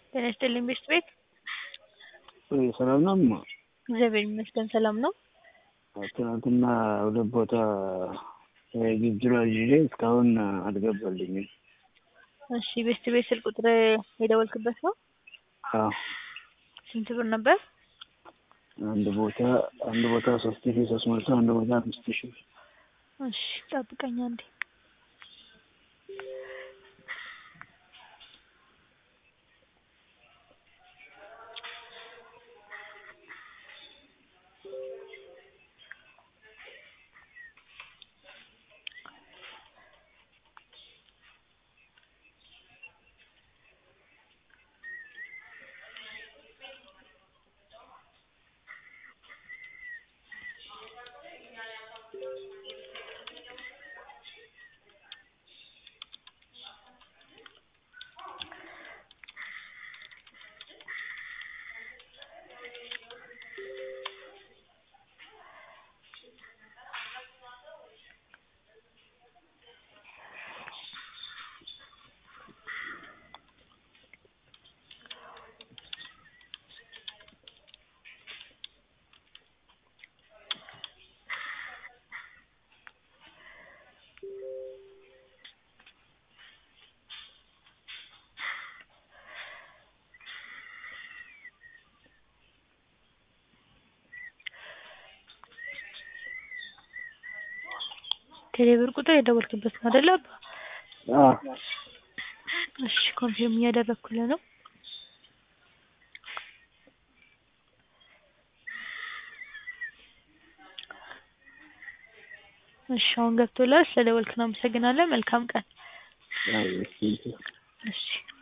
ጤና ይስጥልኝ ቤት ሰላም ነው። እግዚአብሔር ይመስገን ሰላም ነው። ትናንትና ሁለት ቦታ ግብዣ ይዤ እስካሁን አልገባልኝም። እሺ ቤት ስልክ ቁጥር የደወልክበት ነው? አዎ። ስንት ብር ነበር? አንድ ቦታ 3300 አንድ ቦታ 5000። እሺ ጠብቀኝ አንዴ። ቴሌብር ቁጥር የደወልክበት ነው አይደል? አዎ። እሺ ኮንፊርም እያደረኩልህ ነው። እሺ አሁን ገብቶልሃል። ስለደወልክ ነው አመሰግናለሁ። መልካም ቀን። አዎ። እሺ